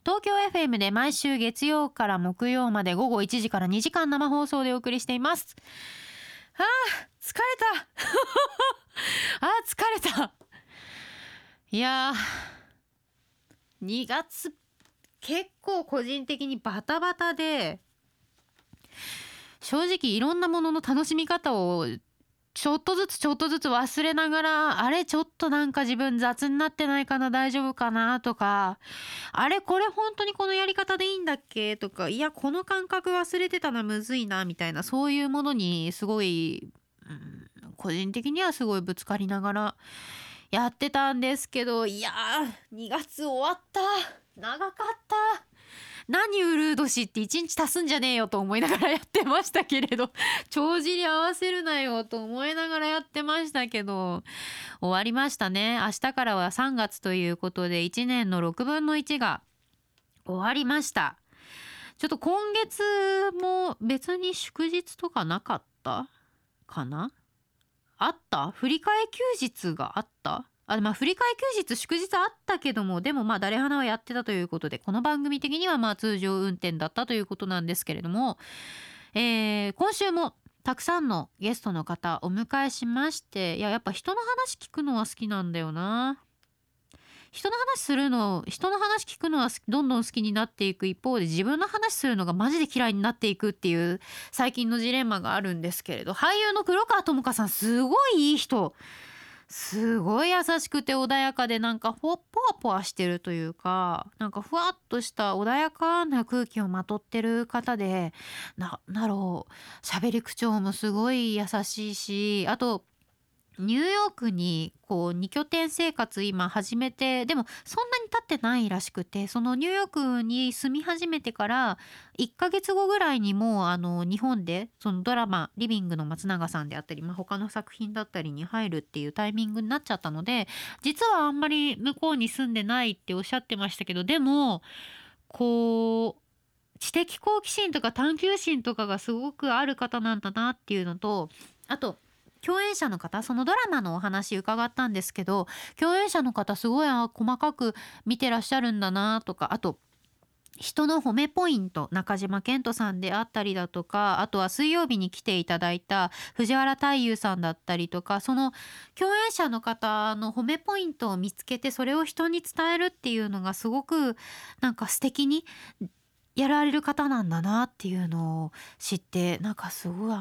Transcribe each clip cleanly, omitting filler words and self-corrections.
東京 FM で毎週月曜から木曜まで午後1時から2時間生放送でお送りしています。疲れた疲れた。いや2月結構個人的にバタバタで、正直いろんなものの楽しみ方をちょっとずつ忘れながら、あれちょっとなんか自分雑になってないかな、大丈夫かなとか、あれこれ本当にこのやり方でいいんだっけとか、いやこの感覚忘れてたな、むずいなみたいな、そういうものにすごい、個人的にはすごいぶつかりながらやってたんですけど、いや2月終わった、長かった。何うるう年って1日足すんじゃねえよと思いながらやってましたけれど、帳尻合わせるなよと思いながらやってましたけど、終わりましたね。明日からは3月ということで1年の6分の1が終わりました。ちょっと今月も別に祝日とかなかったかな。あった？振り替え休日があった？振り替え休日祝日あったけども、でも誰花はやってたということで、この番組的には通常運転だったということなんですけれども、今週もたくさんのゲストの方お迎えしまして、やっぱ人の話聞くのは好きなんだよな。人の話聞くのはどんどん好きになっていく一方で、自分の話するのがマジで嫌いになっていくっていう最近のジレンマがあるんですけれど、俳優の黒川智香さん、すごいいい人、すごい優しくて穏やかで、なんかポワポワしてるというか、なんかふわっとした穏やかな空気をまとってる方で、喋り口調もすごい優しいし、あとニューヨークに2拠点生活今始めて、でもそんなに経ってないらしくて、そのニューヨークに住み始めてから1ヶ月後ぐらいにもう日本でそのドラマリビングの松永さんであったり、他の作品だったりに入るっていうタイミングになっちゃったので、実はあんまり向こうに住んでないっておっしゃってましたけど、でも知的好奇心とか探求心とかがすごくある方なんだなっていうのと、あと共演者の方、そのドラマのお話伺ったんですけど、共演者の方すごい細かく見てらっしゃるんだなとか、あと人の褒めポイント、中島健人さんであったりだとか、あとは水曜日に来ていただいた藤原大祐さんだったりとか、その共演者の方の褒めポイントを見つけて、それを人に伝えるっていうのがすごくなんか素敵にやられる方なんだなっていうのを知って、なんかすごい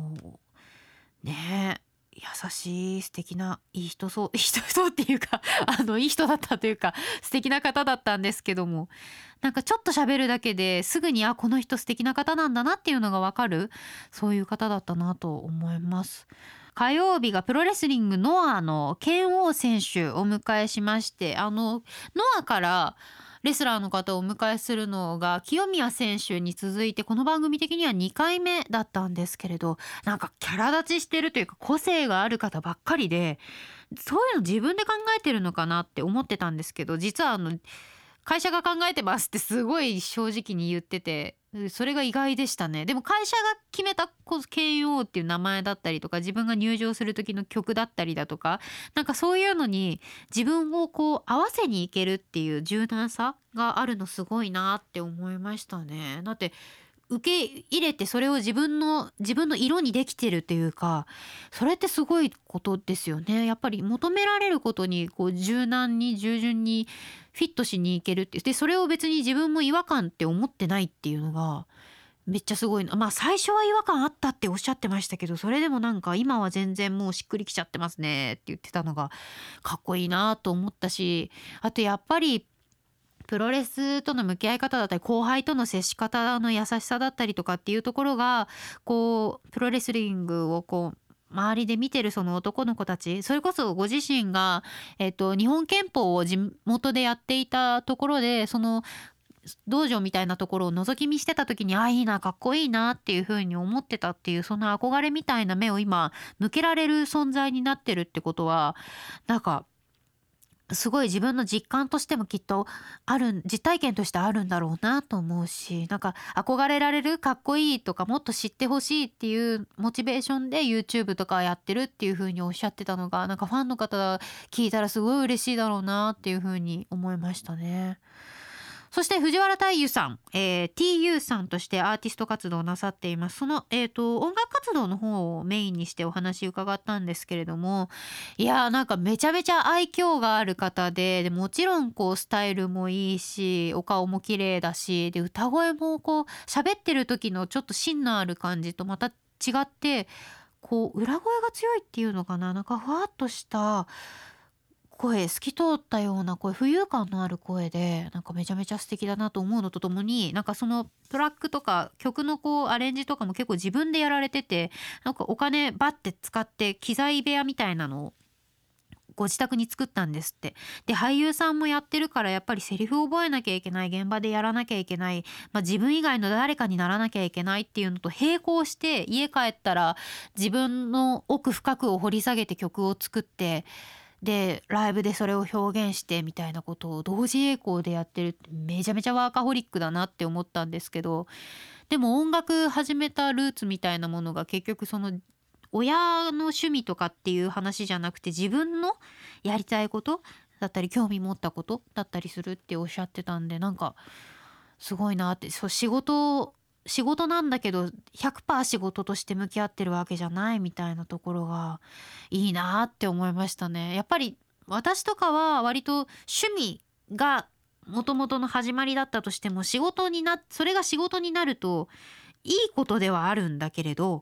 ねえ、優しい素敵ないい人そうっていうかいい人だったというか、素敵な方だったんですけども、なんかちょっと喋るだけですぐにこの人素敵な方なんだなっていうのがわかる、そういう方だったなと思います。火曜日がプロレスリングノアの拳王選手をお迎えしまして、ノアからレスラーの方をお迎えするのが清宮選手に続いて、この番組的には2回目だったんですけれど、なんかキャラ立ちしてるというか個性がある方ばっかりで、そういうの自分で考えてるのかなって思ってたんですけど、実は会社が考えてますってすごい正直に言ってて、それが意外でしたね。でも会社が決めた拳王っていう名前だったりとか、自分が入場する時の曲だったりだとか、なんかそういうのに自分を合わせにいけるっていう柔軟さがあるのすごいなって思いましたね。だって受け入れて、それを自分の色にできてるっていうか、それってすごいことですよね。やっぱり求められることに柔軟に従順にフィットしにいけるって、でそれを別に自分も違和感って思ってないっていうのがめっちゃすごいな。最初は違和感あったっておっしゃってましたけど、それでもなんか今は全然もうしっくりきちゃってますねって言ってたのがかっこいいなと思ったし、あとやっぱりプロレスとの向き合い方だったり、後輩との接し方の優しさだったりとかっていうところが、プロレスリングを周りで見てるその男の子たち、それこそご自身が、日本拳法を地元でやっていたところで、その道場みたいなところを覗き見してた時に、いいな、かっこいいなっていう風に思ってたっていう、その憧れみたいな目を今向けられる存在になってるってことは、なんかすごい自分の実感としてもきっと実体験としてあるんだろうなと思うし、なんか憧れられる、かっこいいとか、もっと知ってほしいっていうモチベーションで YouTube とかやってるっていう風におっしゃってたのが、なんかファンの方聞いたらすごい嬉しいだろうなっていう風に思いましたね。 そして藤原大祐さん、TU さんとしてアーティスト活動をなさっています。その、音楽活動の方をメインにしてお話伺ったんですけれども、いやーなんかめちゃめちゃ愛嬌がある方で、もちろんこうスタイルもいいし、お顔も綺麗だし、で歌声もこう喋ってる時のちょっと芯のある感じとまた違って、こう裏声が強いっていうのかな、なんかふわっとした声、透き通ったような声、浮遊感のある声でなんかめちゃめちゃ素敵だなと思うのとともに、なんかそのトラックとか曲のこうアレンジとかも結構自分でやられてて、なんかお金バッて使って機材部屋みたいなのをご自宅に作ったんですって。で俳優さんもやってるから、やっぱりセリフを覚えなきゃいけない、現場でやらなきゃいけない、自分以外の誰かにならなきゃいけないっていうのと並行して、家帰ったら自分の奥深くを掘り下げて曲を作って、でライブでそれを表現してみたいなことを同時並行でやってるって、めちゃめちゃワーカホリックだなって思ったんですけど、でも音楽始めたルーツみたいなものが結局その親の趣味とかっていう話じゃなくて、自分のやりたいことだったり興味持ったことだったりするっておっしゃってたんで、なんかすごいなって。そう、仕事なんだけど 100% 仕事として向き合ってるわけじゃないみたいなところがいいなって思いましたね。やっぱり私とかは割と趣味が元々の始まりだったとしても、それが仕事になるといいことではあるんだけれど、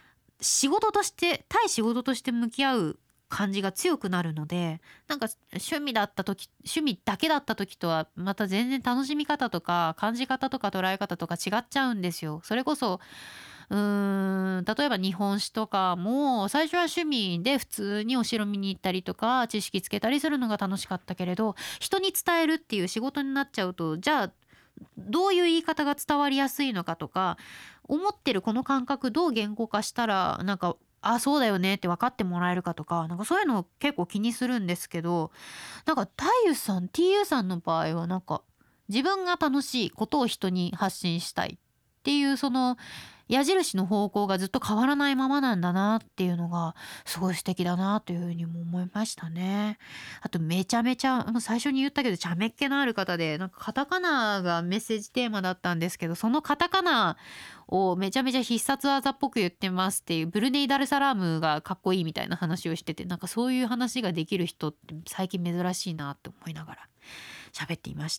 対仕事として向き合う感じが強くなるので、なんか趣味だけだった時とはまた全然楽しみ方とか感じ方とか捉え方とか違っちゃうんですよ。それこそ例えば日本史とかも最初は趣味で普通にお城見に行ったりとか知識つけたりするのが楽しかったけれど、人に伝えるっていう仕事になっちゃうと、じゃあどういう言い方が伝わりやすいのかとか、思ってるこの感覚どう言語化したらなんかそうだよねって分かってもらえるかとか、なんかそういうのを結構気にするんですけど、なんかTU さんの場合はなんか自分が楽しいことを人に発信したいっていう、その矢印の方向がずっと変わらないままなんだなっていうのがすごい素敵だなというふうにも思いましたね。あとめちゃめちゃ最初に言ったけど茶目っ気のある方で、なんかカタカナがメッセージテーマだったんですけど、そのカタカナをめちゃめちゃ必殺技っぽく言ってますっていう、ブルネイ・ダルサラームがかっこいいみたいな話をしてて、なんかそういう話ができる人って最近珍しいなって思いながら喋っていました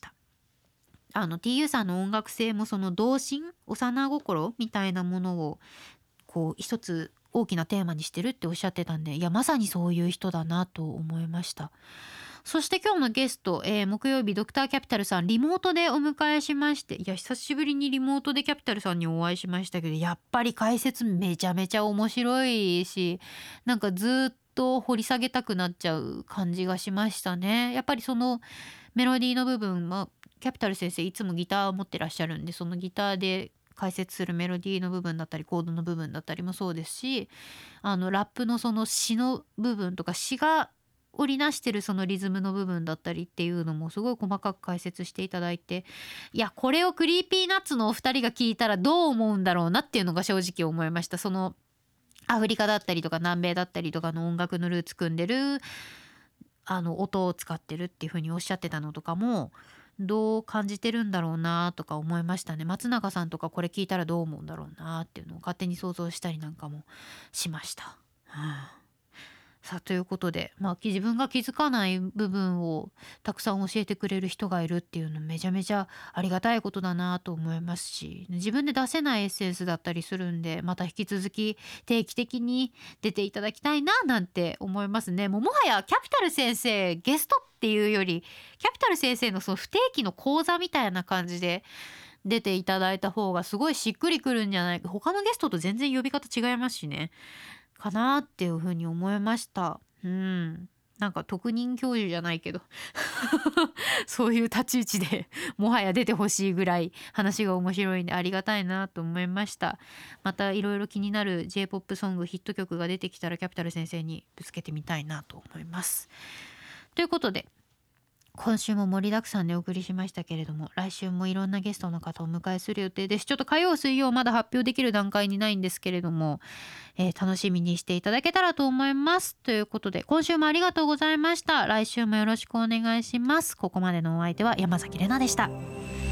。TU さんの音楽性もその童心、幼心みたいなものをこう一つ大きなテーマにしてるっておっしゃってたんで、いやまさにそういう人だなと思いました。そして今日のゲスト、木曜日ドクターキャピタルさんリモートでお迎えしまして、いや久しぶりにリモートでキャピタルさんにお会いしましたけど、やっぱり解説めちゃめちゃ面白いし、なんかずっと掘り下げたくなっちゃう感じがしましたね。やっぱりそのメロディーの部分、キャピタル先生いつもギターを持ってらっしゃるんで、そのギターで解説するメロディーの部分だったりコードの部分だったりもそうですし、ラップのその詩の部分とか、詩が織りなしてるそのリズムの部分だったりっていうのもすごい細かく解説していただいて、いやこれをクリーピーナッツのお二人が聞いたらどう思うんだろうなっていうのが正直思いました。そのアフリカだったりとか南米だったりとかの音楽のルーツ組んでる音を使ってるっていう風におっしゃってたのとかもどう感じてるんだろうなとか思いましたね。松永さんとかこれ聞いたらどう思うんだろうなっていうのを勝手に想像したりなんかもしました。さあということで、自分が気づかない部分をたくさん教えてくれる人がいるっていうのめちゃめちゃありがたいことだなと思いますし、自分で出せないエッセンスだったりするんで、また引き続き定期的に出ていただきたいななんて思いますね。もはやキャピタル先生ゲストっていうより、キャピタル先生のその不定期の講座みたいな感じで出ていただいた方がすごいしっくりくるんじゃないか、他のゲストと全然呼び方違いますしね、かなっていうふうに思いました。なんか特任教授じゃないけどそういう立ち位置でもはや出てほしいぐらい話が面白いんでありがたいなと思いました。またいろいろ気になる J-POP ソングヒット曲が出てきたらキャピタル先生にぶつけてみたいなと思います。ということで今週も盛りだくさんでお送りしましたけれども、来週もいろんなゲストの方をお迎えする予定です。ちょっと火曜水曜まだ発表できる段階にないんですけれども、楽しみにしていただけたらと思います。ということで今週もありがとうございました。来週もよろしくお願いします。ここまでのお相手は山崎怜奈でした。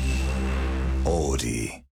オーディ